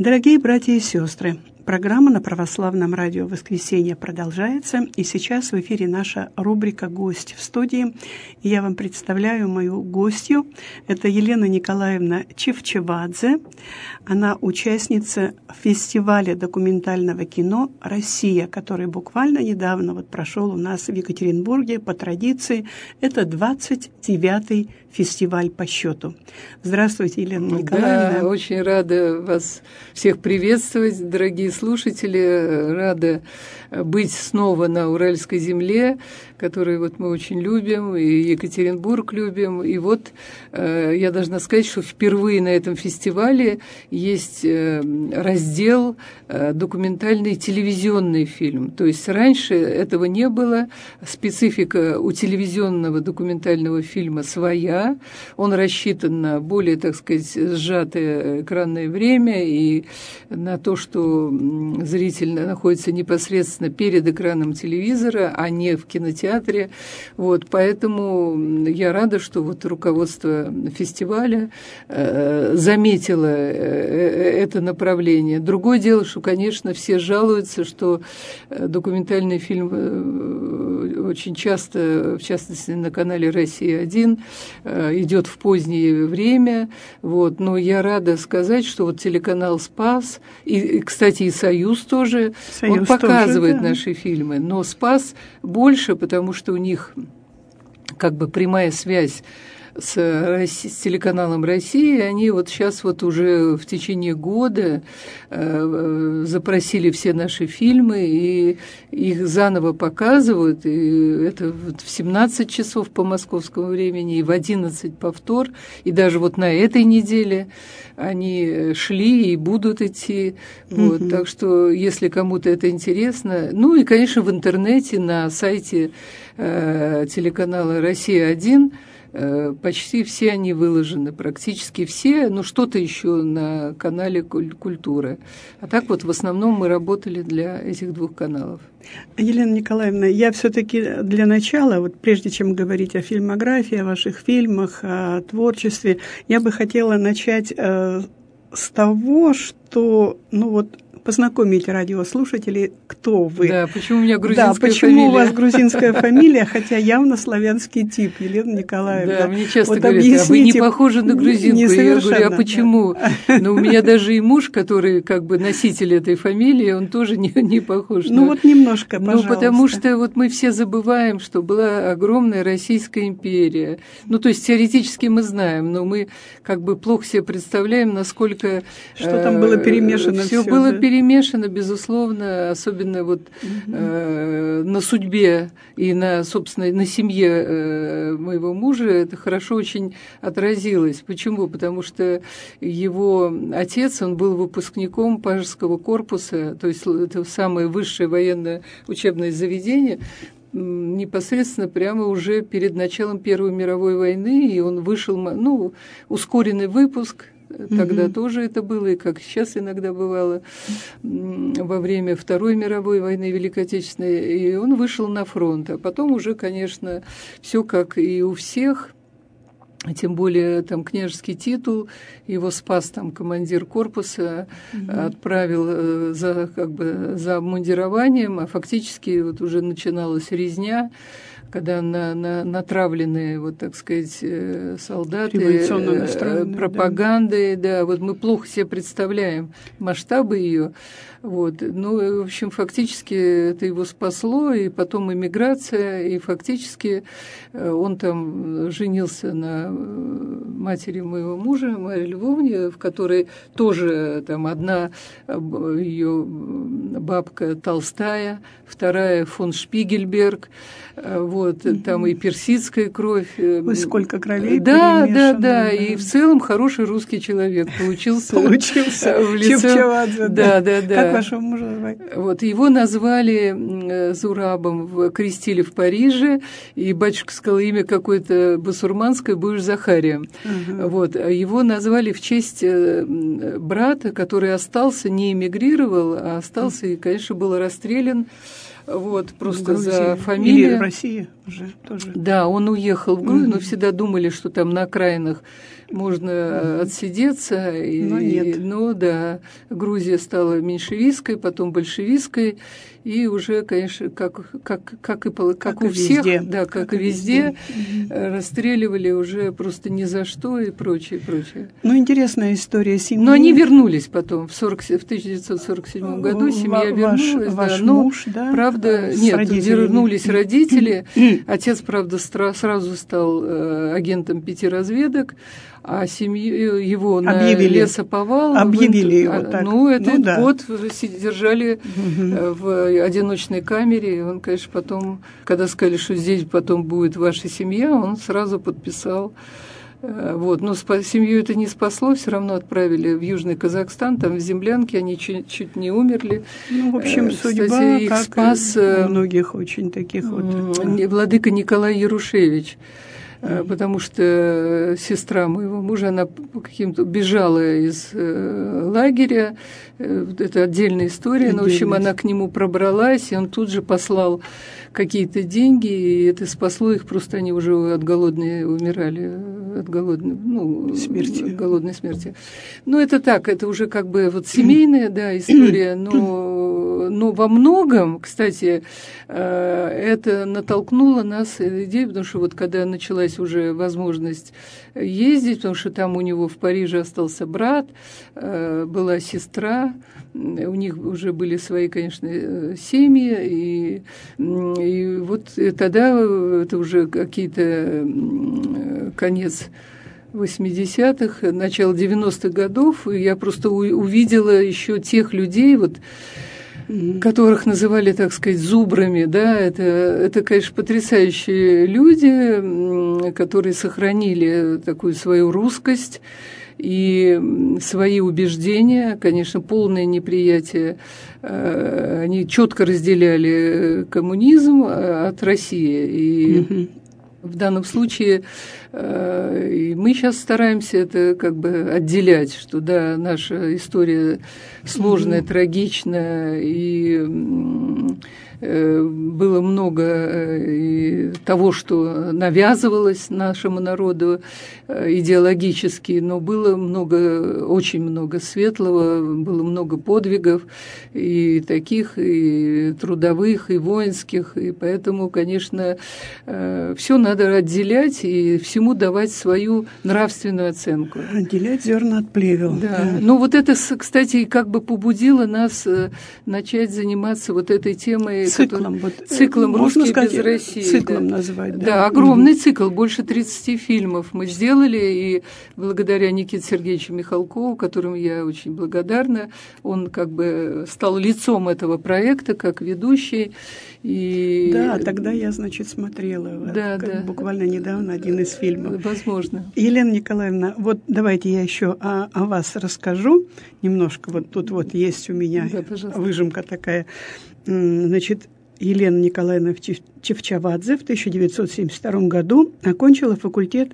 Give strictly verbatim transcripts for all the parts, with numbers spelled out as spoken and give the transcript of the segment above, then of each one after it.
Дорогие братья и сестры, программа на Православном радио «Воскресенье» продолжается, и сейчас в эфире наша рубрика «Гость в студии». И я вам представляю мою гостью. Это Елена Николаевна Чевчевадзе. Она участница фестиваля документального кино «Россия», который буквально недавно вот прошел у нас в Екатеринбурге по традиции. Это двадцать девятый фестиваль по счету. Здравствуйте, Елена Николаевна. Да, очень рада вас всех приветствовать, дорогие слушатели. Рада быть снова на Уральской земле, которую вот мы очень любим, и Екатеринбург любим. И вот э, я должна сказать, что впервые на этом фестивале есть э, раздел э, документальный телевизионный фильм. То есть раньше этого не было. Специфика у телевизионного документального фильма своя. Он рассчитан на более, так сказать, сжатое экранное время и на то, что зритель находится непосредственно перед экраном телевизора, а не в кинотеатре. Вот, поэтому я рада, что вот руководство фестиваля э, заметило э, это направление. Другое дело, что, конечно, все жалуются, что документальный фильм э, очень часто, в частности, на канале «Россия-один», э, идет в позднее время. Вот, но я рада сказать, что вот телеканал «Спас», и, и кстати, и «Союз» тоже, Союз он показывает тоже, да, наши фильмы, но «Спас» больше, потому что у них как бы прямая связь с, с телеканалом «Россия», они вот сейчас вот уже в течение года э, запросили все наши фильмы, и их заново показывают, и это вот в семнадцать часов по московскому времени, и в одиннадцать повтор, и даже вот на этой неделе они шли и будут идти. Вот, mm-hmm. Так что, если кому-то это интересно, ну и, конечно, в интернете, на сайте э, телеканала «Россия-один», почти все они выложены, практически все, но что-то еще на канале «Культура». А так вот в основном мы работали для этих двух каналов. Елена Николаевна, я все-таки для начала, вот прежде чем говорить о фильмографии, о ваших фильмах, о творчестве, я бы хотела начать э, с того, что, ну вот, познакомить радиослушателей, кто вы. Да, почему у меня грузинская да, почему фамилия? у вас грузинская фамилия, хотя явно славянский тип, Елена Николаевна. Да, мне часто вот говорят, а вы не похожи на грузинку. Я говорю, а почему? Да. Но у меня даже и муж, который как бы носитель этой фамилии, он тоже не, не похож. Ну на... вот немножко, пожалуйста. Ну потому что вот мы все забываем, что была огромная Российская империя. Ну то есть теоретически мы знаем, но мы как бы плохо себе представляем, насколько... Что там было перемешано все. Все было перемешано. Перемешано, безусловно, особенно вот угу. э, на судьбе и на, собственно, на семье э, моего мужа это хорошо очень отразилось. Почему? Потому что его отец, он был выпускником Пажеского корпуса, то есть это самое высшее военное учебное заведение, непосредственно прямо уже перед началом Первой мировой войны, и он вышел, ну, ускоренный выпуск. Тогда mm-hmm. тоже это было, и как сейчас иногда бывало во время Второй мировой войны, Великой Отечественной, и он вышел на фронт. А потом уже, конечно, все как и у всех, тем более там княжеский титул, его спас там командир корпуса, mm-hmm. отправил за, как бы, за обмундированием, а фактически вот уже начиналась резня, когда на, на, натравленные, вот так сказать, солдаты, пропагандой, да. да, вот мы плохо себе представляем масштабы ее. Вот. Ну, в общем, фактически это его спасло, и потом эмиграция, и фактически он там женился на матери моего мужа, Марье Львовне, в которой тоже там одна ее бабка Толстая, вторая фон Шпигельберг, вот, mm-hmm. там и персидская кровь. Ой, сколько кровей да, перемешано. Да, да, да, и в целом хороший русский человек получился. Получился в лице. Чевчевадзе. Да, да, да. Как вашего мужа звать? Вот, его назвали Зурабом, крестили в Париже, и батюшка сказал, имя какое-то басурманское, будешь Захарием. Uh-huh. Вот, а его назвали в честь брата, который остался, не эмигрировал, а остался, uh-huh. и, конечно, был расстрелян. Вот, просто за фамилию. Или в России? уже тоже. Да, он уехал в Грузию, Mm-hmm. но всегда думали, что там на окраинах можно mm-hmm. отсидеться. И, но нет. Но да, Грузия стала меньшевистской, потом большевистской, и уже, конечно, как, как, как, и, как, как у всех, везде. да, как, как и везде, везде mm-hmm. расстреливали уже просто ни за что и прочее, прочее. Ну, интересная история семьи. Но они вернулись потом, в, сорок, в тысяча девятьсот сорок седьмом году семья ваш, вернулась. Ваш да, но, муж, да? Правда, нет, вернулись родители. Отец, правда, сразу стал э, агентом пяти разведок, а семью его объявили. На лесоповал. Объявили его а, так. Ну, этот ну, да. год держали угу. в одиночной камере. И он, конечно, потом, когда сказали, что здесь потом будет ваша семья, он сразу подписал. Вот. Но семью это не спасло, все равно отправили в Южный Казахстан, там в землянке они чуть, чуть не умерли. Ну, в общем, Кстати, судьба, их как спас у многих очень таких вот. Владыка Николай Ярушевич. Потому что сестра моего мужа, она каким-то бежала из э, лагеря, это отдельная история, отдельная. Но, в общем, она к нему пробралась, и он тут же послал какие-то деньги, и это спасло их, просто они уже от голодной умирали, от голодной, ну, смерти. От голодной смерти. Ну, это так, это уже как бы вот семейная, да, история, но, но во многом, кстати, это натолкнуло нас идею, потому что вот когда началась уже возможность ездить, потому что там у него в Париже остался брат, была сестра, у них уже были свои, конечно, семьи, и, и вот тогда это уже какие-то конец восьмидесятых, начало девяностых годов, и я просто увидела еще тех людей, вот, которых называли, так сказать, зубрами, да, это, это, конечно, потрясающие люди, которые сохранили такую свою русскость и свои убеждения, конечно, полное неприятие, они четко разделяли коммунизм от России, и mm-hmm. в данном случае мы сейчас стараемся это как бы отделять, что да, наша история сложная, mm-hmm. трагичная, и было много того, что навязывалось нашему народу идеологически, но было много, очень много светлого, было много подвигов, и таких, и трудовых, и воинских, и поэтому, конечно, все надо отделять и всему давать свою нравственную оценку. Отделять зерна от плевел. Да. Да. Ну вот это, кстати, как бы побудило нас начать заниматься вот этой темой. Циклом, который, вот, циклом можно «Русские сказать, без России». Циклом да. назвать, да. Да, огромный mm-hmm. цикл, больше тридцати фильмов мы сделали, и благодаря Никите Сергеевичу Михалкову, которому я очень благодарна, он как бы стал лицом этого проекта, как ведущий. И... Да, тогда я, значит, смотрела да, как, да. буквально недавно один из фильмов. Возможно. Елена Николаевна, вот давайте я еще о, о вас расскажу немножко. Вот тут вот есть у меня да, выжимка такая. Значит, Елена Николаевна Чевчавадзе в тысяча девятьсот семьдесят втором году окончила факультет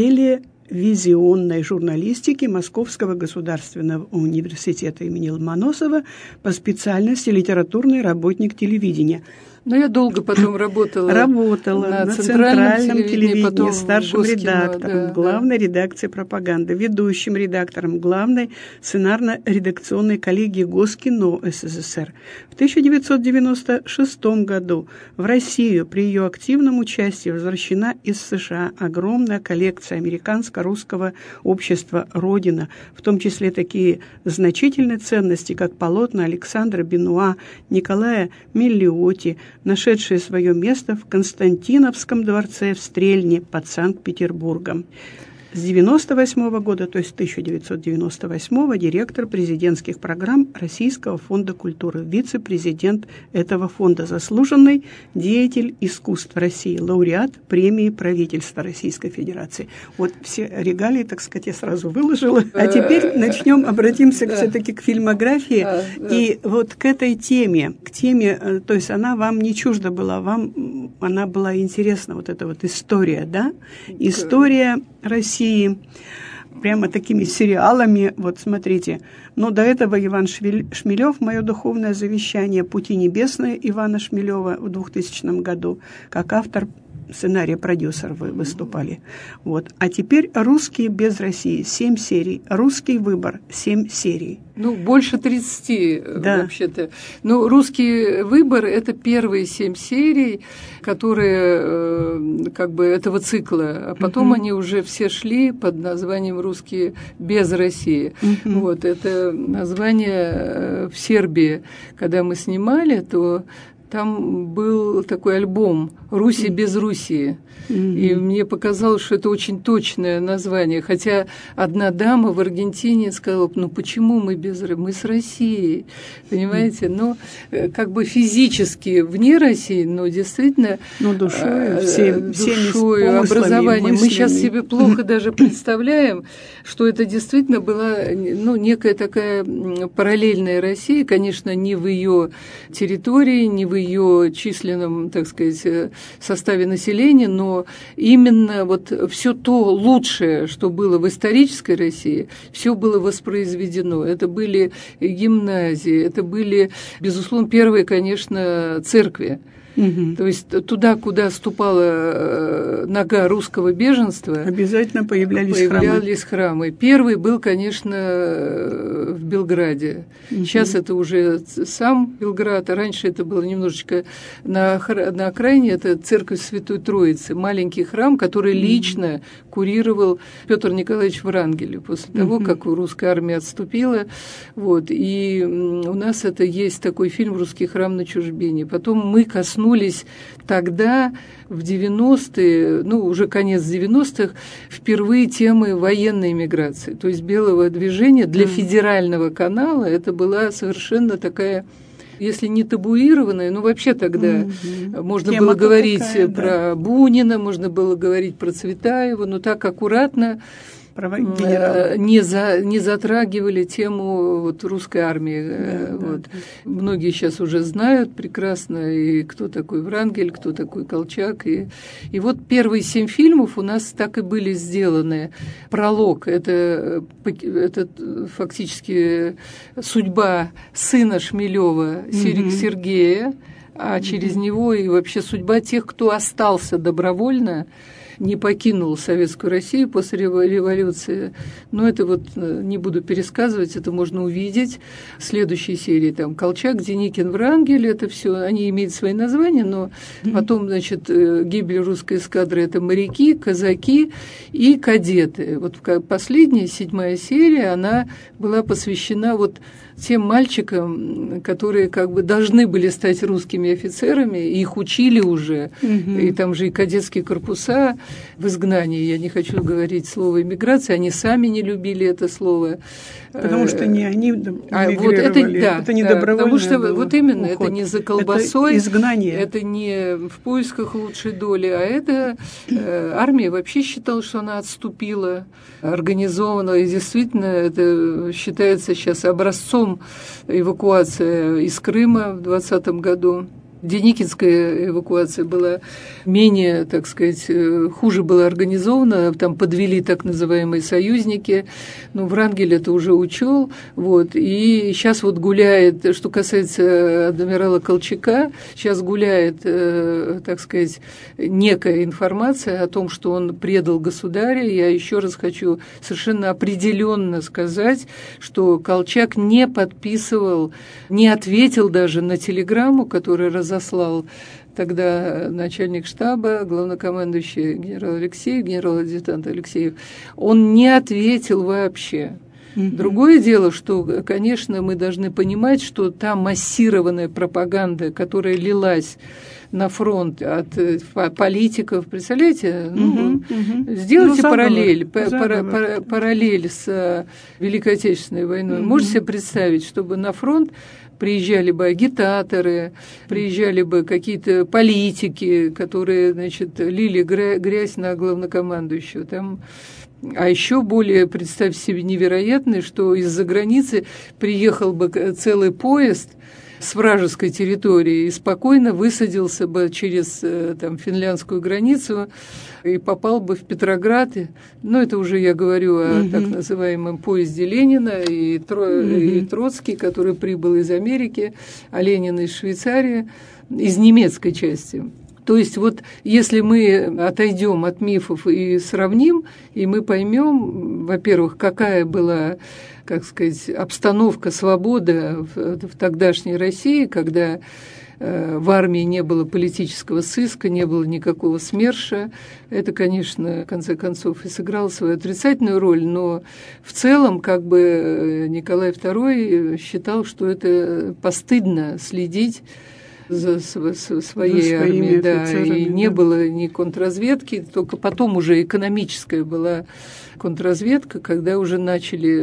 телевизионной журналистики Московского государственного университета имени Ломоносова по специальности литературный работник телевидения. Но я долго потом работала, работала на, на центральном, центральном телевидении, телевидении старшим Госкино, редактором, да, главной да. редакции пропаганды, ведущим редактором главной сценарно-редакционной коллегии Госкино СССР. В тысяча девятьсот девяносто шестом году в Россию при ее активном участии возвращена из США огромная коллекция американско-русского общества «Родина», в том числе такие значительные ценности, как полотна Александра Бенуа, Николая Миллиоти, нашедшие свое место в Константиновском дворце в Стрельне под Санкт-Петербургом. С девяносто восьмого года, то есть тысяча девятьсот девяносто восьмого, директор президентских программ Российского фонда культуры, вице-президент этого фонда, заслуженный деятель искусств России, лауреат премии правительства Российской Федерации. Вот все регалии, так сказать, я сразу выложила. А теперь начнем, обратимся все-таки к фильмографии. И вот к этой теме, к теме, то есть она вам не чужда была, вам она была интересна, вот эта вот история, да? История России. Прямо такими сериалами, вот смотрите. Но до этого Иван Шмелев, «Мое духовное завещание», «Пути небесные» Ивана Шмелева в двухтысячном году, как автор сценария продюсер вы выступали. Вот. А теперь «Русские без России» семь серий. «Русский выбор» семь серий. Ну, больше тридцати, да. вообще-то. Ну, «Русский выбор» — это первые семь серий, которые как бы этого цикла, а потом uh-huh. они уже все шли под названием «Русские без России». Uh-huh. Вот, это название в Сербии, когда мы снимали, то там был такой альбом «Руси без Руси». Mm-hmm. И мне показалось, что это очень точное название. Хотя одна дама в Аргентине сказала, ну почему мы без России? Мы с Россией, понимаете? Но как бы физически вне России, но действительно ну, душой, всем, душой, образованием. Мы сейчас себе плохо даже представляем, что это действительно была ну, некая такая параллельная Россия, конечно, не в ее территории, не в ее численном, так сказать, составе населения, но именно вот все то лучшее, что было в исторической России, все было воспроизведено. Это были гимназии, это были, безусловно, первые, конечно, церкви. Угу. То есть туда, куда ступала нога русского беженства, обязательно появлялись, появлялись храмы. храмы. Первый был, конечно, в Белграде. Угу. Сейчас это уже сам Белград, а раньше это было немножечко на, на окраине, это церковь Святой Троицы, маленький храм, который угу. лично курировал Петр Николаевич Врангель после угу. того, как русская армия отступила. Вот. И у нас это есть такой фильм «Русский храм на чужбине». Потом мы коснулись тогда, в девяностые, ну, уже конец девяностых, впервые темы военной миграции, то есть белого движения для mm. федерального канала. Это была совершенно такая, если не табуированная, ну, вообще тогда mm-hmm. можно Тема было говорить такая, про да. Бунина, можно было говорить про Цветаева, но так аккуратно не, за, не затрагивали тему вот, русской армии. Да, вот. Да. Многие сейчас уже знают прекрасно, и кто такой Врангель, кто такой Колчак. И, и вот первые семь фильмов у нас так и были сделаны. Пролог – это, это фактически судьба сына Шмелева, mm-hmm. Сергея, а mm-hmm. через него и вообще судьба тех, кто остался добровольно, не покинул Советскую Россию после революции. Но это вот не буду пересказывать, это можно увидеть в следующей серии. Там Колчак, Деникин, Врангель, это все, они имеют свои названия, но потом, значит, гибель русской эскадры – это моряки, казаки и кадеты. Вот последняя, седьмая серия, она была посвящена вот тем мальчикам, которые как бы должны были стать русскими офицерами, и их учили уже, угу. и там же и кадетские корпуса в изгнании, я не хочу говорить слово «эмиграция», они сами не любили это слово. Потому что не они мигрировали, а вот это, да, это не да, добровольное потому что было вот именно, уход. Это не за колбасой, это изгнание. Это не в поисках лучшей доли, а это э, армия вообще считала, что она отступила, организована, и действительно это считается сейчас образцом эвакуации из Крыма в двадцатом году. Деникинская эвакуация была менее, так сказать, хуже была организована, там подвели так называемые союзники, но Врангель это уже учел, вот, и сейчас вот гуляет, что касается адмирала Колчака, сейчас гуляет, э, так сказать, некая информация о том, что он предал государя. Я еще раз хочу совершенно определенно сказать, что Колчак не подписывал, не ответил даже на телеграмму, которая разослала заслал тогда начальник штаба, главнокомандующий генерал Алексеев, генерал-адъютант Алексеев, он не ответил вообще. Mm-hmm. Другое дело, что, конечно, мы должны понимать, что та массированная пропаганда, которая лилась на фронт от политиков, представляете, ну, mm-hmm. Mm-hmm. сделайте ну, параллель, пара, пара, параллель с Великой Отечественной войной. Mm-hmm. Можете себе представить, чтобы на фронт приезжали бы агитаторы, приезжали бы какие-то политики, которые, значит, лили грязь на главнокомандующего. Там... А еще более, представьте себе, невероятно, что из-за границы приехал бы целый поезд с вражеской территории и спокойно высадился бы через там, финляндскую границу и попал бы в Петроград. Ну, это уже я говорю о mm-hmm. так называемом поезде Ленина и, Тро... mm-hmm. и Троцкий, который прибыл из Америки, а Ленин из Швейцарии, из немецкой части. То есть вот если мы отойдем от мифов и сравним, и мы поймем, во-первых, какая была, как сказать, обстановка свободы в, в тогдашней России, когда в армии не было политического сыска, не было никакого СМЕРШа. Это, конечно, в конце концов и сыграло свою отрицательную роль, но в целом как бы Николай второй считал, что это постыдно следить за своей армией, да, и не да. было ни контрразведки, только потом уже экономическая была контрразведка, когда уже начали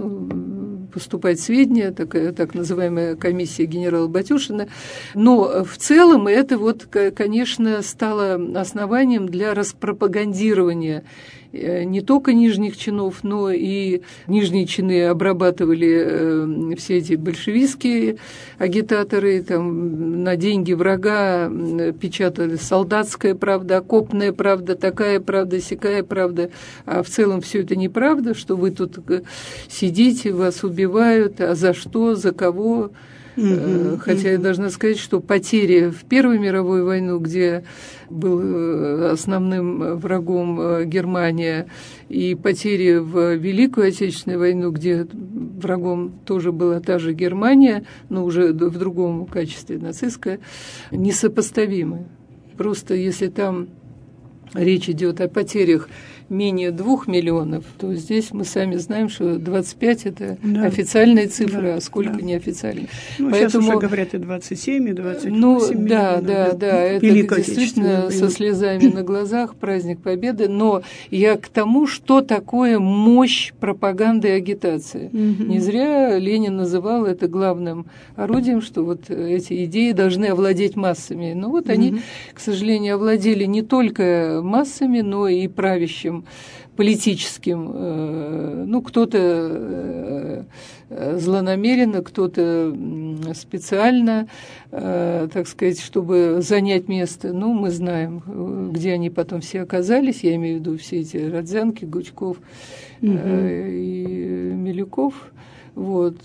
ну, поступать сведения, такая так называемая комиссия генерала Батюшина. Но в целом это вот, конечно, стало основанием для распропагандирования не только нижних чинов, но и нижние чины обрабатывали все эти большевистские агитаторы, там на деньги врага печатали солдатская правда, окопная правда, такая правда, сякая правда, а в целом все это неправда, что вы тут сидите, вас убивают, а за что, за кого. Mm-hmm. Хотя я должна сказать, что потери в Первую мировую войну, где был основным врагом Германия, и потери в Великую Отечественную войну, где врагом тоже была та же Германия, но уже в другом качестве нацистская, несопоставимы. Просто если там речь идет о потерях менее двух миллионов, то здесь мы сами знаем, что двадцать пять – это да. официальные цифры, да, а сколько да. неофициальные. Ну, Поэтому... Сейчас уже говорят и двадцать семь, и двадцать восемь ну, миллионов. Да, да, да, это действительно со слезами на глазах, праздник Победы, но я к тому, что такое мощь пропаганды и агитации. Угу. Не зря Ленин называл это главным орудием, что вот эти идеи должны овладеть массами. Но вот угу. они, к сожалению, овладели не только массами, но и правящим политическим, ну, кто-то злонамеренно, кто-то специально, так сказать, чтобы занять место. Ну, мы знаем, где они потом все оказались, я имею в виду все эти Родзянки, Гучков угу. и Милюков. Вот.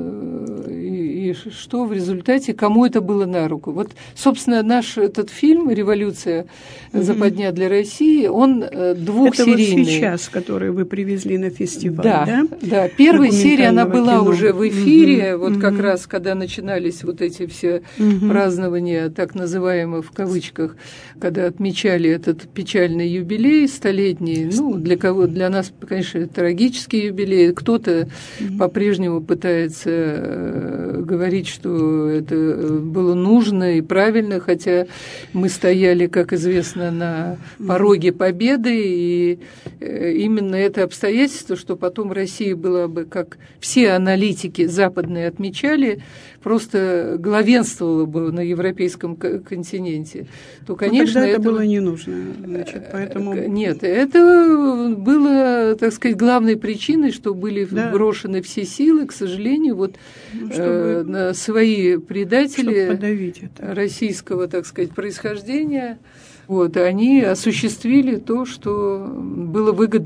И, и что в результате, кому это было на руку? Вот, собственно, наш этот фильм «Революция. Западня для России», он двухсерийный. Это вот сейчас, который вы привезли на фестиваль, да? Да, да. Первая серия, она была кино. уже в эфире, угу, вот угу. как раз, когда начинались вот эти все угу. празднования, так называемые в кавычках, когда отмечали этот печальный юбилей столетний. Ну, для кого, для нас, конечно, трагический юбилей. Кто-то угу. по-прежнему пытается э, говорить, что это было нужно и правильно, хотя мы стояли, как известно, на пороге победы, и э, именно это обстоятельство, что потом Россия была бы, как все аналитики западные отмечали, просто главенствовала бы на европейском континенте, то, конечно, тогда это этого... было не нужно. Значит, поэтому... Нет, это было, так сказать, главной причиной, что были да. брошены все силы, к сожалению, вот ну, чтобы, э, свои предатели российского, так сказать, происхождения, вот, они осуществили то, что было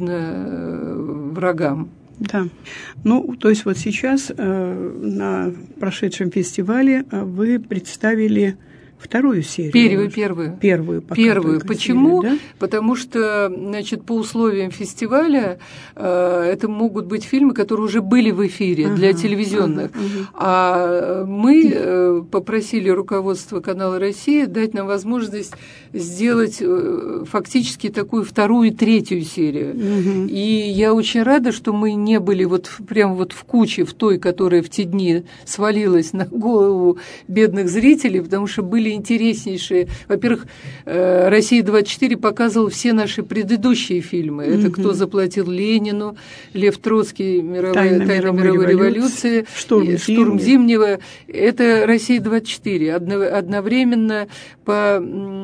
выгодно врагам. Да. Ну, то есть вот сейчас э, на прошедшем фестивале вы представили вторую серию. Первую, первую. Первую, пока Первую. Почему? Серию, да? Потому что, значит, по условиям фестиваля э, это могут быть фильмы, которые уже были в эфире ага, для телевизионных. Ага, ага. А мы э, попросили руководство канала «Россия» дать нам возможность сделать э, фактически такую вторую и третью серию. Ага. И я очень рада, что мы не были вот прямо вот в куче, в той, которая в те дни свалилась на голову бедных зрителей, потому что были интереснейшие. Во-первых, «Россия-двадцать четыре» показывала все наши предыдущие фильмы. Mm-hmm. Это «Кто заплатил Ленину», Лев Троцкий, «Мировая, «Тайна, Тайна мировой, мировой революции», «Штурм, «Штурм Зимнего». Это «Россия-двадцать четыре». Одновременно по...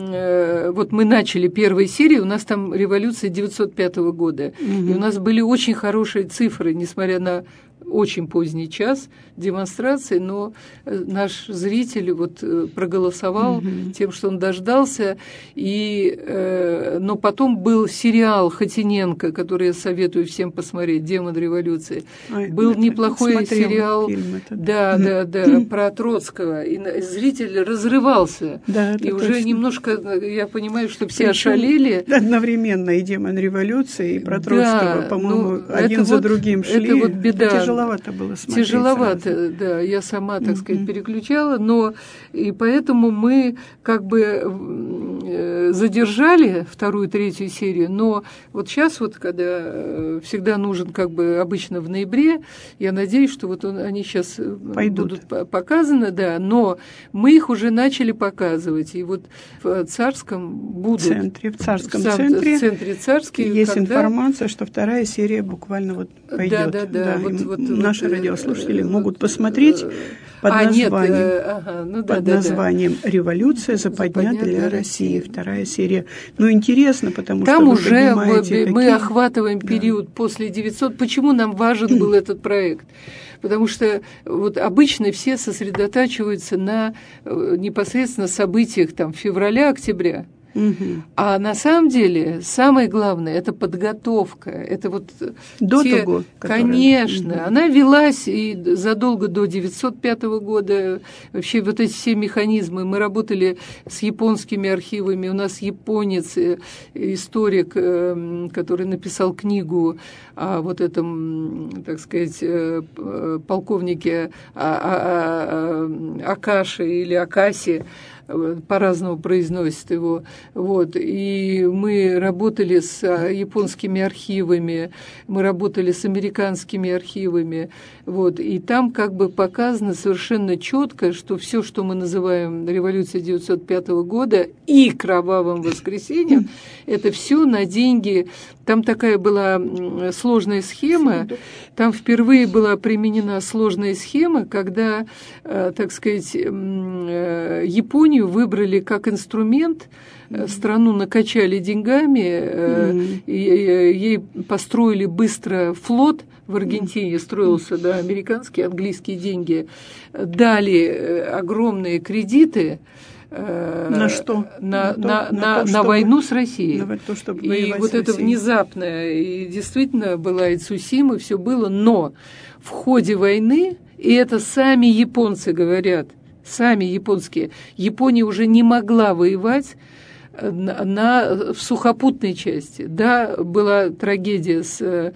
Вот мы начали первой серии, у нас там революция девятьсот пятого года. Mm-hmm. И у нас были очень хорошие цифры, несмотря на очень поздний час демонстрации, но наш зритель вот проголосовал mm-hmm. тем, что он дождался. И, э, но потом был сериал Хотиненко, который я советую всем посмотреть, «Демон революции». Ой, был неплохой сериал да, да, да, mm-hmm. про Троцкого. И зритель разрывался. Да, и уже точно. Немножко, я понимаю, что все Причем ошалели. Одновременно и «Демон революции», и про Троцкого, да, по-моему, ну, один за вот, другим шли. Это вот беда. Это тяжеловато было смотреть. Тяжеловато, сразу. Да. Я сама, так сказать, mm-hmm. переключала, но и поэтому мы как бы задержали вторую, третью серию, но вот сейчас вот, когда всегда нужен как бы обычно в ноябре, я надеюсь, что вот он, они сейчас Пойдут. будут показаны, да, но мы их уже начали показывать, и вот в Царском будут. В центре, в Царском в центре, в центре Царский, есть когда... информация, что вторая серия буквально вот пойдет. Да, да, да. да вот, вот, наши вот, радиослушатели могут посмотреть под а, названием, нет, ага, ну, да, под да, названием да. «Революция западня для, для России». России. Вторая серия. Ну, интересно, потому Там что вы уже понимаете, мы какие... охватываем период да. после девятисот. Почему нам важен был этот проект? Потому что вот обычно все сосредотачиваются на непосредственно событиях там, февраля-октября. Угу. А на самом деле самое главное – это подготовка. Это вот до те, того, конечно, угу. она велась и задолго до девятьсот пятого года. Вообще вот эти все механизмы. Мы работали с японскими архивами. У нас японец, историк, который написал книгу о вот этом, так сказать, полковнике Акаши или Акаси. По-разному произносят его. Вот. И мы работали с японскими архивами, мы работали с американскими архивами. Вот. И там как бы показано совершенно четко, что все, что мы называем революцией девятьсот пятого года и кровавым воскресеньем, это все на деньги. Там такая была сложная схема, там впервые была применена сложная схема, когда, так сказать, Японию выбрали как инструмент, страну накачали деньгами, mm-hmm. ей построили быстро флот, в Аргентине строился, да, американские, английские деньги, дали огромные кредиты. На что? На, на, на, на, то, на чтобы, войну с Россией. На то, чтобы и вот это внезапное, и действительно была и Цусима, все было, но в ходе войны, и это сами японцы говорят, сами японские, Япония уже не могла воевать на, на, в сухопутной части. Да, была трагедия с э,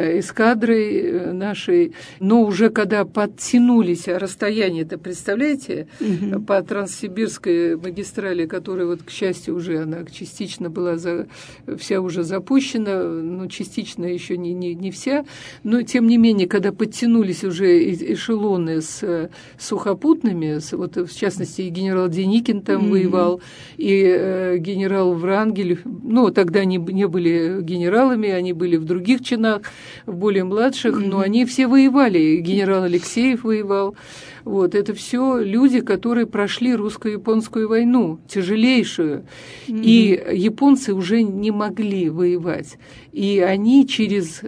эскадрой нашей, но уже когда подтянулись, а расстояние-то, представляете, угу. по Транссибирской магистрали, которая, вот, к счастью, уже она частично была за, вся уже запущена, но частично еще не, не, не вся, но тем не менее, когда подтянулись уже эшелоны с сухопутными, с, вот, в частности, и генерал Деникин там угу. воевал, и э, генерал Врангель, ну, тогда они не были генералами, они были в других чинах, в более младших, mm-hmm. но они все воевали. Генерал Алексеев воевал. Вот, это все люди, которые прошли русско-японскую войну, тяжелейшую. Mm-hmm. И японцы уже не могли воевать. И они через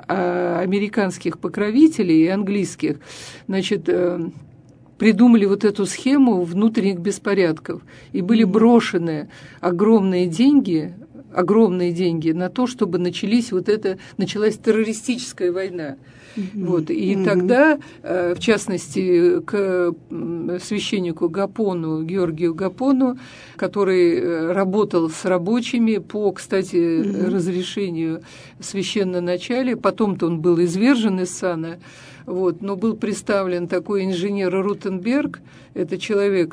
американских покровителей и английских, значит, придумали вот эту схему внутренних беспорядков. И были брошены огромные деньги, огромные деньги на то, чтобы начались вот это, началась террористическая война. Mm-hmm. Вот, и mm-hmm. тогда, в частности, к священнику Гапону, Георгию Гапону, который работал с рабочими по, кстати, mm-hmm. разрешению священноначалия, потом-то он был извержен из сана, вот, но был представлен такой инженер Рутенберг, это человек,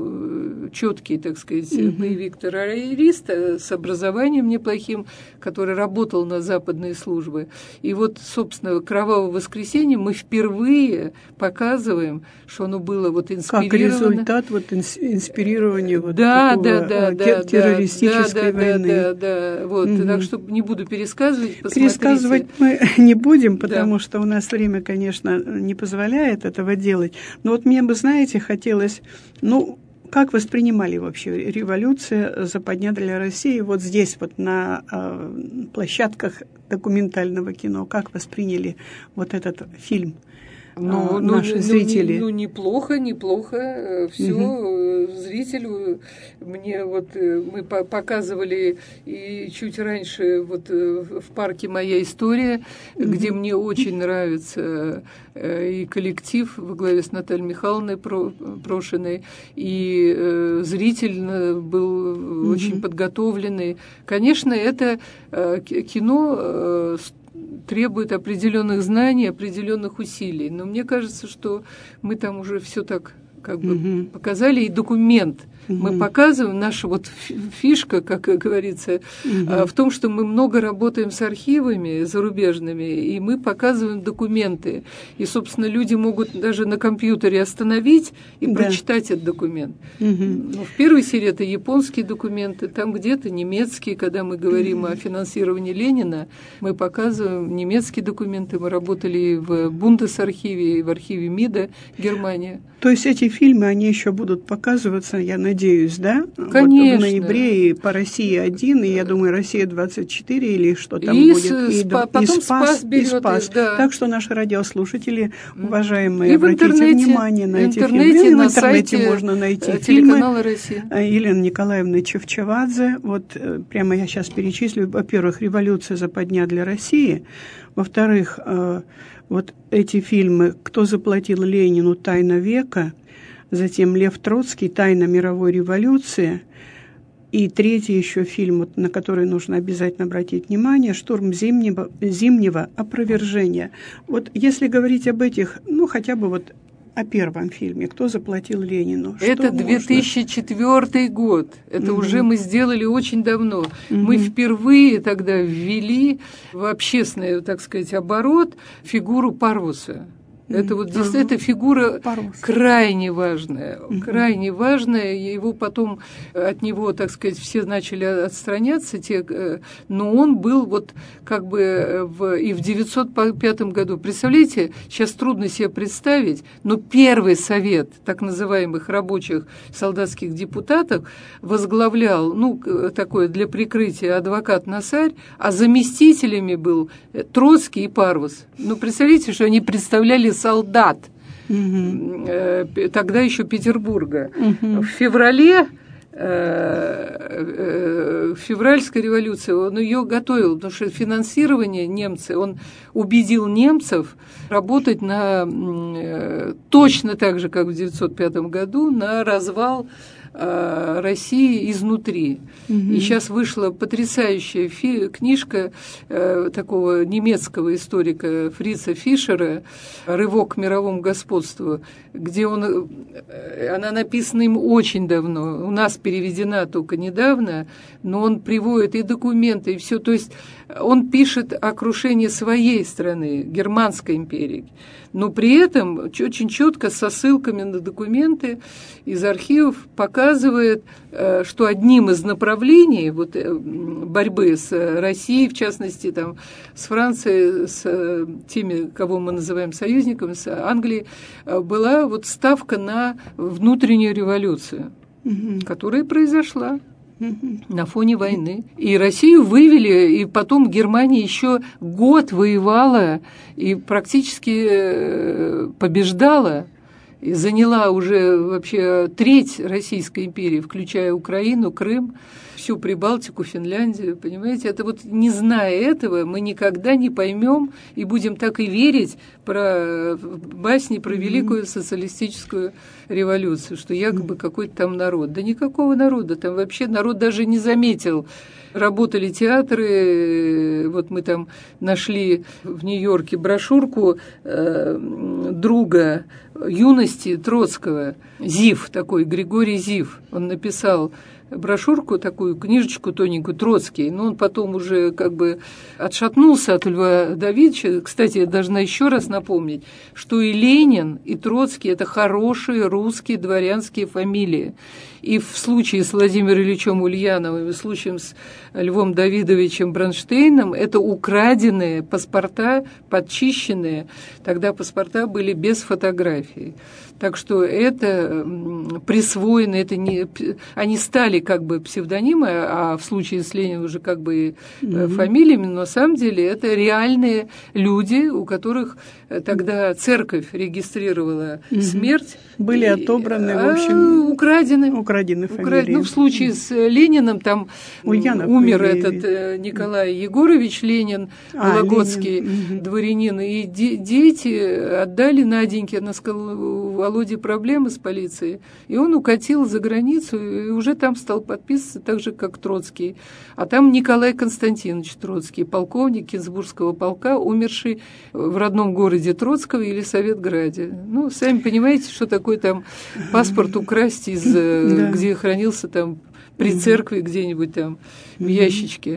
ну, четкий, так сказать, mm-hmm. боевик-террорист с образованием неплохим, который работал на западные службы. И вот, собственно, «Кровавое воскресенье» мы впервые показываем, что оно было вот инспирировано. Как результат вот инспирирования вот да, такого да, да, террористической да, войны. Да, да, да, вот, mm-hmm. так что не буду пересказывать, посмотрите. Пересказывать мы не будем, потому да. что у нас время, конечно, не позволяет этого делать. Но вот мне бы, знаете, хотелось, ну, как воспринимали вообще революция западня для России вот здесь, вот на э, площадках документального кино? Как восприняли вот этот фильм ну, а, наши ну, зрители. Ну, ну, неплохо, неплохо. Все, угу. Зрителю, мне вот мы показывали и чуть раньше вот в парке «Моя история», угу. где мне очень нравится и коллектив во главе с Натальей Михайловной Прошиной, и зритель был угу. очень подготовленный. Конечно, это кино требует определенных знаний, определенных усилий. Но мне кажется, что мы там уже все так как бы угу. показали, и документ. Угу. Мы показываем, наша вот фишка, как говорится, угу. в том, что мы много работаем с архивами зарубежными, и мы показываем документы. И, собственно, люди могут даже на компьютере остановить и да. прочитать этот документ. Угу. Ну, в первой серии это японские документы, там где-то немецкие, когда мы говорим угу. о финансировании Ленина, мы показываем немецкие документы. Мы работали и в Бундесархиве, и в архиве МИДа Германия. То есть эти фильмы, они еще будут показываться, я надеюсь, да? Конечно. Вот в ноябре и по России один, и я думаю, Россия двадцать четыре или что там и будет. С, и, спа, и потом Спас, Спас берет, и Спас. Да. Так что наши радиослушатели, уважаемые, и в обратите интернете, внимание на эти фильмы. И в на интернете сайте можно найти телеканала фильмы Россия. Елены Николаевны Чевчевадзе. Вот прямо я сейчас перечислю. Во-первых, «Революция западня для России». Во-вторых, вот эти фильмы «Кто заплатил Ленину? Тайна века». Затем Лев Троцкий «Тайна мировой революции». И третий еще фильм, на который нужно обязательно обратить внимание, «Штурм зимнего, зимнего опровержения». Вот если говорить об этих, ну хотя бы вот о первом фильме «Кто заплатил Ленину». Это две тысячи четвёртый год. Это угу. уже мы сделали очень давно. Угу. Мы впервые тогда ввели в общественный, так сказать, оборот фигуру Парвуса. Это вот здесь, uh-huh. эта фигура Парус. крайне важная, uh-huh. крайне важная. Его потом от него, так сказать, все начали отстраняться, те, но он был вот как бы в, и в девятьсот пятом году. Представляете, сейчас трудно себе представить, но первый совет так называемых рабочих солдатских депутатов возглавлял, ну, такое для прикрытия адвокат Насарь, а заместителями был Троцкий и Парвус. Ну, представляете, что они представляли солдат, угу. э, тогда еще Петербурга. Угу. В феврале, э, э, февральская революция, он ее готовил, потому что финансирование немцы, он убедил немцев работать на, э, точно так же, как в девятьсот пятом году, на развал России изнутри. Угу. И сейчас вышла потрясающая фи- книжка э, такого немецкого историка Фрица Фишера «Рывок к мировому господству», где он, э, она написана им очень давно, у нас переведена только недавно, но он приводит и документы, и все. То есть он пишет о крушении своей страны, Германской империи, но при этом очень четко со ссылками на документы из архивов показывает, что одним из направлений вот, борьбы с Россией, в частности, там, с Францией, с теми, кого мы называем союзниками, с Англией, была вот ставка на внутреннюю революцию, угу. которая произошла на фоне войны. И Россию вывели, и потом Германия еще год воевала и практически побеждала, и заняла уже вообще треть Российской империи, включая Украину, Крым, всю Прибалтику, Финляндию, понимаете? Это вот, не зная этого, мы никогда не поймем и будем так и верить про басни про великую социалистическую революцию, что якобы какой-то там народ. Да никакого народа, там вообще народ даже не заметил. Работали театры, вот мы там нашли в Нью-Йорке брошюрку э, друга юности Троцкого, Зив такой, Григорий Зив, он написал брошюрку, такую книжечку тоненькую, Троцкий, но он потом уже как бы отшатнулся от Льва Давидовича. Кстати, я должна еще раз напомнить, что и Ленин, и Троцкий – это хорошие русские дворянские фамилии. И в случае с Владимиром Ильичем Ульяновым, и в случае с Львом Давидовичем Бронштейном это украденные паспорта, подчищенные. Тогда паспорта были без фотографий. Так что это присвоено, это не, они стали как бы псевдонимы, а в случае с Лениным уже как бы mm-hmm. фамилиями, но на самом деле это реальные люди, у которых тогда церковь регистрировала mm-hmm. смерть. Были отобраны, в общем, украдены. Украдены фамилии. фамилии. Ну, в случае mm-hmm. с Лениным там Ульянов умер или... этот Николай Егорович Ленин, а, Вологодский Ленин. дворянин, и де- дети отдали Наденьке, она сказала, у Володи проблемы с полицией, и он укатил за границу и уже там стал подписываться, так же, как Троцкий. А там Николай Константинович Троцкий, полковник Кенсбургского полка, умерший в родном городе Троцкого или Советграде. Ну, сами понимаете, что такое там паспорт украсть, из, да. где хранился там при церкви где-нибудь там в ящичке.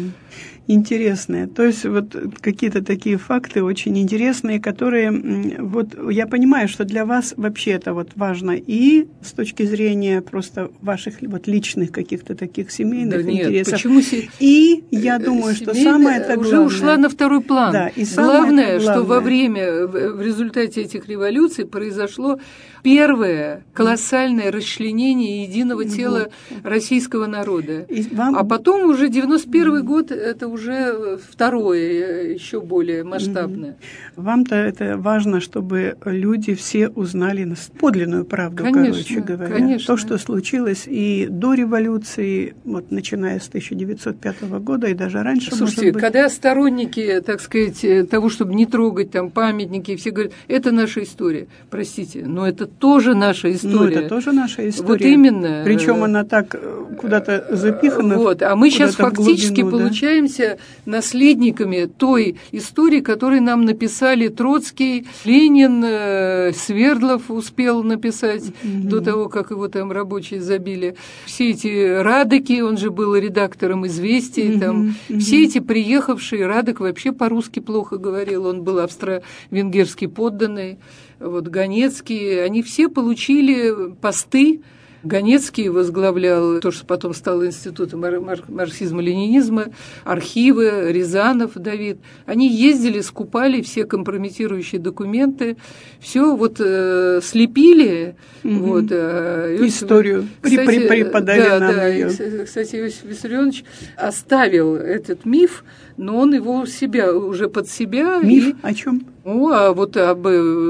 Интересные. То есть вот какие-то такие факты очень интересные, которые вот я понимаю, что для вас вообще это вот важно и с точки зрения просто ваших вот личных каких-то таких семейных да нет, интересов. Почему се... И я думаю, что самое это уже главное ушла на второй план. Да, и главное, главное, что во время, в результате этих революций произошло первое колоссальное расчленение единого тела вот. Российского народа. Вам... А потом уже девяносто первый mm-hmm. год это уже второе, еще более масштабное. Mm-hmm. Вам-то это важно, чтобы люди все узнали подлинную правду, конечно, короче говоря. Конечно. То, что случилось и до революции, вот начиная с тысяча девятьсот пятого года и даже раньше. Слушайте, быть... когда сторонники, так сказать, того, чтобы не трогать там памятники, все говорят, это наша история. Простите, но это тоже наша история. Ну, это тоже наша история. Вот именно. Причем она так куда-то запихана. Вот, а мы сейчас фактически глубину, получаемся да? наследниками той истории, которую нам написали Троцкий, Ленин, Свердлов успел написать mm-hmm. до того, как его там рабочие забили. Все эти Радыки, он же был редактором «Известий», mm-hmm. там, mm-hmm. все эти приехавшие, Радык вообще по-русски плохо говорил, он был австро-венгерский подданный. Вот Ганецкий, они все получили посты. Ганецкий возглавлял то, что потом стало институтом марксизма-ленинизма, архивы, Рязанов Давид. Они ездили, скупали все компрометирующие документы, все вот э, слепили. Mm-hmm. Вот, э, историю, кстати, преподали да, нам да, ее. Кстати, Иосиф Виссарионович оставил этот миф, но он его себя, уже под себя... Миф и, о чем? Ну, а вот об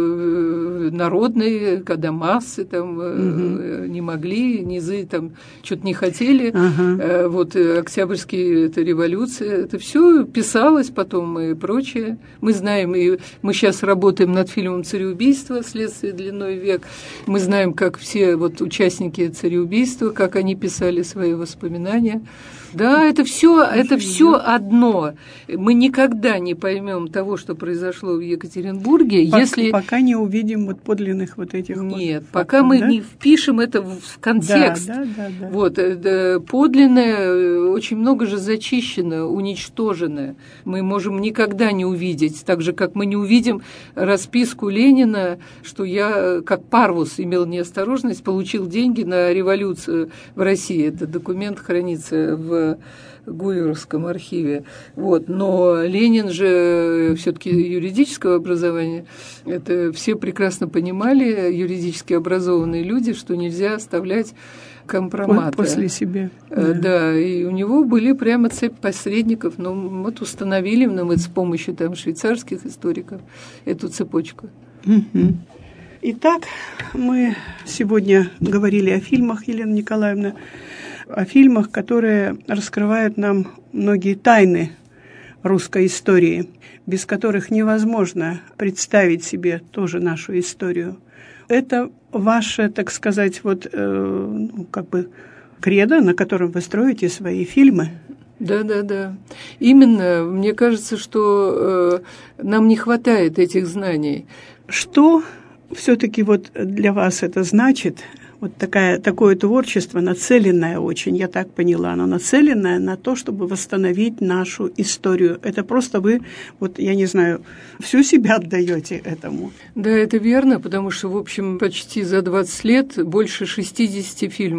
э, народной, когда массы там угу. э, не могли, низы там что-то не хотели, ага. э, вот э, Октябрьская это революция, это все писалось потом и прочее. Мы знаем, и мы сейчас работаем над фильмом «Цареубийство. Следствие длиной век». Мы знаем, как все вот участники цареубийства, как они писали свои воспоминания. Да, это все, это все одно. Мы никогда не поймем того, что произошло в Екатеринбурге, пока, если пока не увидим вот подлинных вот этих. Нет, вот пока фактов, мы да? не впишем это в контекст. Да, да, да, да. Вот это подлинное очень много же зачищено, уничтожено. Мы можем никогда не увидеть, так же как мы не увидим расписку Ленина, что я как Парвус имел неосторожность, получил деньги на революцию в России. Этот документ хранится в Гуеровском архиве. Вот. Но Ленин же все-таки юридического образования. Это все прекрасно понимали, юридически образованные люди, что нельзя оставлять компроматы. После себя. Да. да, и у него были прямо цепь посредников. Ну, вот установили мы с помощью там швейцарских историков эту цепочку. Угу. Итак, мы сегодня говорили о фильмах, Елена Николаевна, о фильмах, которые раскрывают нам многие тайны русской истории, без которых невозможно представить себе тоже нашу историю. Это ваше, так сказать, вот, э, ну, как бы кредо, на котором вы строите свои фильмы. Да, да, да. Именно, мне кажется, что э, нам не хватает этих знаний. Что все-таки вот для вас это значит? Вот такая, такое творчество, нацеленное очень, я так поняла, оно нацеленное на то, чтобы восстановить нашу историю. Это просто вы, вот я не знаю, всю себя отдаете этому. Да, это верно, потому что, в общем, почти за двадцать лет больше шестьдесят фильмов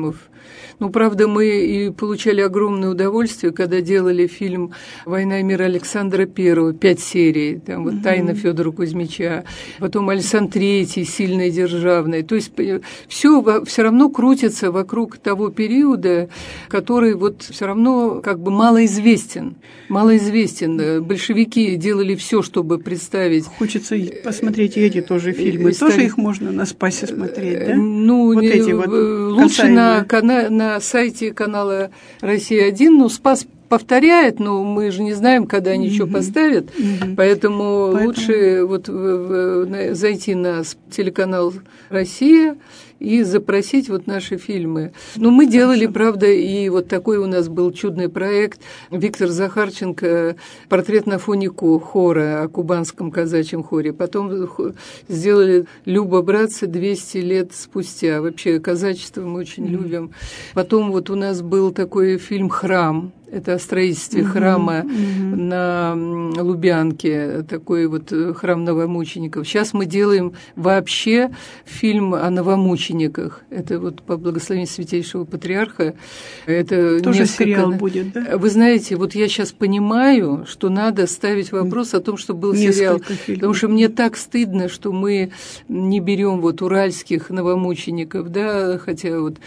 Ну, правда, мы и получали огромное удовольствие, когда делали фильм «Война и мир» Александра Первого, пять серий, там вот «Тайна Федора Кузьмича», потом Александр Третий, «Сильный и державный». То есть все все равно крутится вокруг того периода, который вот все равно как бы малоизвестен. Малоизвестен. Большевики делали все, чтобы представить. Хочется посмотреть и эти тоже фильмы. Стали... Тоже их можно на Спасе смотреть, да? Ну, вот не... эти вот лучше на, кана... на сайте канала «Россия-один», ну, Спас повторяет, но мы же не знаем, когда они mm-hmm. что поставят, mm-hmm. поэтому, поэтому лучше вот в, в, зайти на телеканал «Россия» и запросить вот наши фильмы. Ну, мы делали, правда, и вот такой у нас был чудный проект. Виктор Захарченко «Портрет на фоне хора» о кубанском казачьем хоре. Потом сделали «Люба, братцы» двести лет спустя. Вообще казачество мы очень mm-hmm. любим. Потом вот у нас был такой фильм «Храм». Это о строительстве uh-huh, храма uh-huh. на Лубянке, такой вот храм новомучеников. Сейчас мы делаем вообще фильм о новомучениках. Это вот по благословению Святейшего Патриарха. Это тоже несколько... сериал будет, да? Вы знаете, вот я сейчас понимаю, что надо ставить вопрос о том, чтобы был несколько сериал. Фильмов. Потому что мне так стыдно, что мы не берем вот уральских новомучеников, да, хотя вот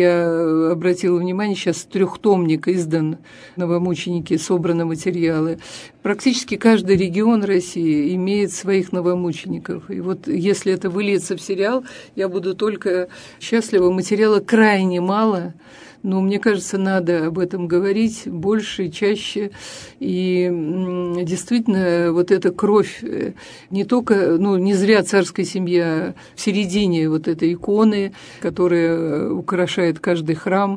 я обратила внимание, сейчас трехтомник издан «Новомученики», собраны материалы. Практически каждый регион России имеет своих новомучеников. И вот если это выльется в сериал, я буду только счастлива. Материала крайне мало, но мне кажется, надо об этом говорить больше, чаще. И действительно, вот эта кровь, не только, ну, не зря царская семья в середине вот этой иконы, которая украшает каждый храм,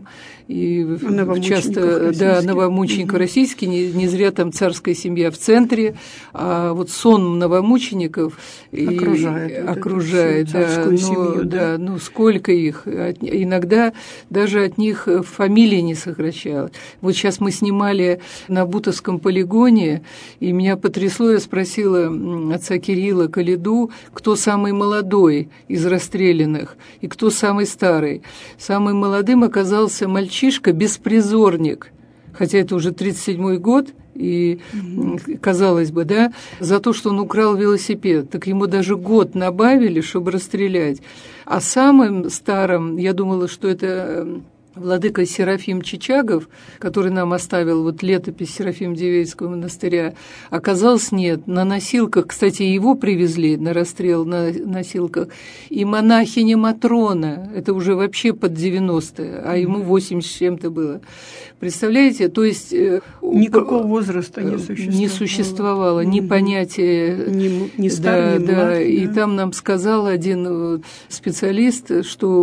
и часто, да, новомученик угу. российский, не, не зря там царская семья в центре, а вот сон новомучеников окружает, и, вот окружает да, ну, семью, да, да, ну сколько их, иногда даже от них фамилия не сокращалась. Вот сейчас мы снимали на Бутовском полигоне, и меня потрясло, я спросила отца Кирилла Калиду, кто самый молодой из расстрелянных и кто самый старый. Самым молодым оказался мальчишка-беспризорник, хотя это уже тридцать седьмой год, и, mm-hmm. казалось бы, да, за то, что он украл велосипед, так ему даже год набавили, чтобы расстрелять. А самым старым, я думала, что это владыка Серафим Чичагов, который нам оставил вот летопись Серафим-Дивеевского монастыря, оказалось, нет. На носилках, кстати, его привезли на расстрел на носилках, и монахиня Матрона, это уже вообще под девяностые, а ему восемьдесят с чем-то было. Представляете, то есть... Никакого возраста не существовало. Не существовало, ни mm-hmm. понятия... Ни, ни стар, да, ни да, млад. Да. И там нам сказал один специалист,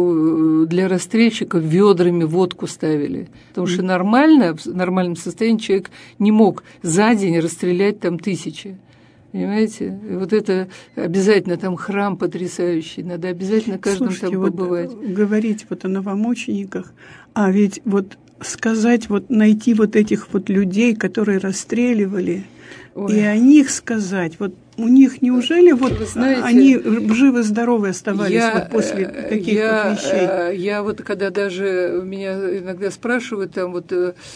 что для расстрельщиков ведрами водку ставили. Потому что нормально, в нормальном состоянии человек не мог за день расстрелять там тысячи. Понимаете? И вот это обязательно там храм потрясающий. Надо обязательно каждому Слушайте, там побывать. Вот говорить вот о новомучениках, а ведь вот сказать, вот найти вот этих вот людей, которые расстреливали, Ой. и о них сказать, вот у них неужели вот знаете, они живы-здоровы оставались я, вот после таких я, вот вещей? Я вот когда даже меня иногда спрашивают там вот,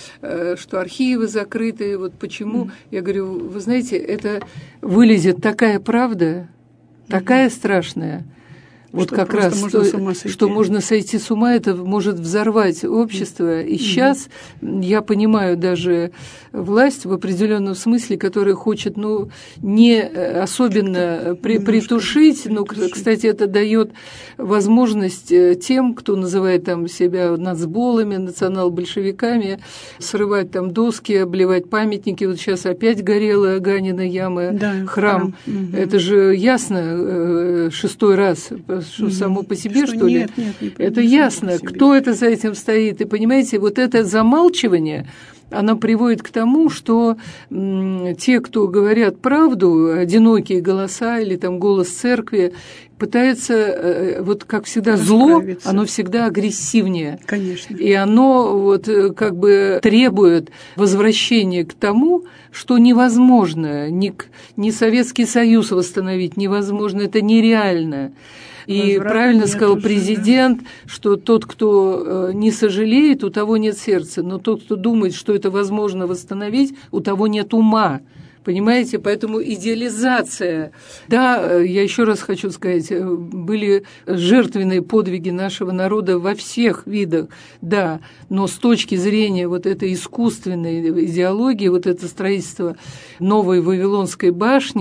что архивы закрыты, вот почему, mm. я говорю, вы знаете, это вылезет такая правда, такая mm-hmm. страшная, вот что как раз, можно что, что можно сойти с ума, это может взорвать общество. И mm-hmm. сейчас я понимаю даже власть в определенном смысле, которая хочет, ну, не особенно при, притушить, но, кстати, это дает возможность тем, кто называет там себя нацболами, национал-большевиками, срывать там доски, обливать памятники. Вот сейчас опять горела Ганина яма, да, храм. храм. Это же ясно, шестой раз. Что mm-hmm. само по себе, что, что ли? Нет, нет, не это ясно, кто это за этим стоит. И понимаете, вот это замалчивание, оно приводит к тому, что м, те, кто говорят правду, одинокие голоса или там голос церкви, пытаются, э, вот как всегда, зло, оно всегда агрессивнее. Конечно. И оно вот как бы требует возвращения к тому, что невозможно, ни, ни Советский Союз восстановить невозможно, это нереально. И Возврата правильно нет сказал уже, президент, да. что тот, кто не сожалеет, у того нет сердца, но тот, кто думает, что это возможно восстановить, у того нет ума. Понимаете, поэтому идеализация. Да, я еще раз хочу сказать, были жертвенные подвиги нашего народа во всех видах, да, но с точки зрения вот этой искусственной идеологии, вот это строительство новой Вавилонской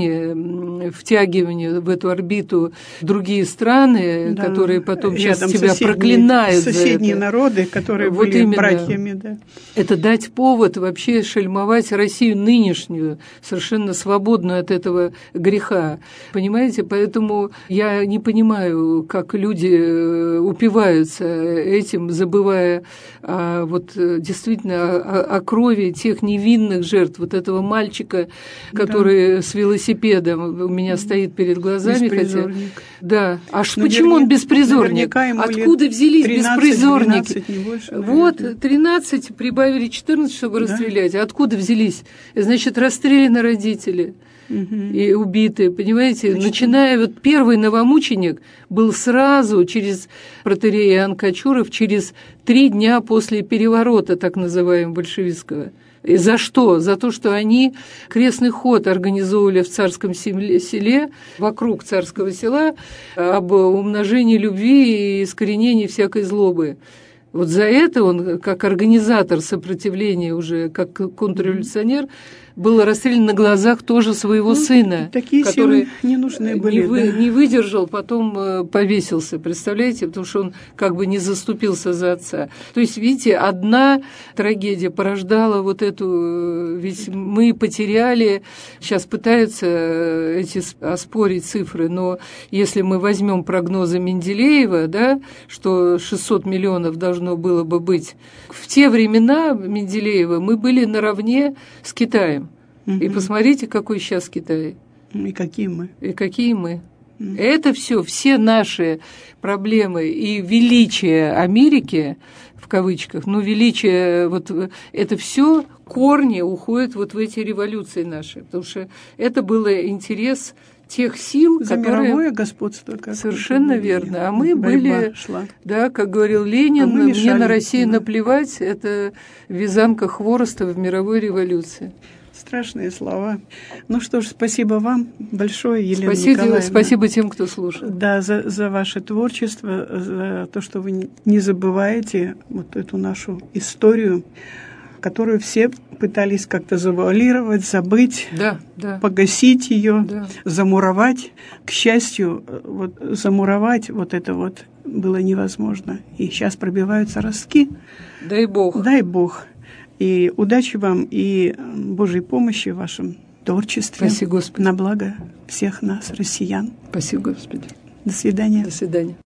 башни, втягивание в эту орбиту другие страны, да, которые потом сейчас тебя проклинают. Соседние за это. народы, которые вот были именно, братьями. Да. Это дать повод вообще шельмовать Россию нынешнюю, совершенно свободную от этого греха. Понимаете? Поэтому я не понимаю, как люди упиваются этим, забывая а, вот, действительно о, о крови тех невинных жертв, вот этого мальчика, который да. с велосипедом у меня стоит перед глазами. Хотя, да. А ну, почему он беспризорник? Откуда взялись тринадцать, беспризорники? двенадцать, не больше, вот, тринадцать прибавили четырнадцать, чтобы да. расстрелять. А откуда взялись? Значит, расстреляны родители. Угу. И убитые, понимаете? Значит, начиная, вот первый новомученик был сразу через протоиерея Иоанн Кочуров, через три дня после переворота, так называемого, большевистского. И за что? За то, что они крестный ход организовывали в царском селе, вокруг царского села, об умножении любви и искоренении всякой злобы. Вот за это он, как организатор сопротивления уже, как контрреволюционер, был расстрелян на глазах тоже своего ну, сына, такие который не, нужны были, не, вы, да. не выдержал, потом повесился, представляете, потому что он как бы не заступился за отца. То есть, видите, одна трагедия порождала вот эту, ведь мы потеряли, сейчас пытаются эти оспорить цифры, но если мы возьмем прогнозы Менделеева, да, что шестьсот миллионов должно было бы быть, в те времена Менделеева мы были наравне с Китаем. Угу. И посмотрите, какой сейчас Китай. И какие мы. И какие мы. Угу. Это все, все наши проблемы и величие Америки, в кавычках, ну, величие, вот это все корни уходят вот в эти революции наши. Потому что это был интерес тех сил, за которые... мировое господство. Как совершенно верно. А мы были, шла. да, как говорил Ленин, а мне мешали, на Россию да. наплевать, это вязанка хвороста в мировой революции. Страшные слова. Ну что ж, спасибо вам большое, Елена спасибо, Николаевна. Спасибо тем, кто слушал. Да, за, за ваше творчество, за то, что вы не забываете вот эту нашу историю, которую все пытались как-то завуалировать, забыть, да, да. погасить ее, да. замуровать. К счастью, вот, замуровать вот это вот было невозможно. И сейчас пробиваются ростки. Дай Бог. Дай Бог. И удачи вам, и Божьей помощи в вашем творчестве. Спасибо, Господи. На благо всех нас, россиян. Спасибо, Господи. До свидания. До свидания.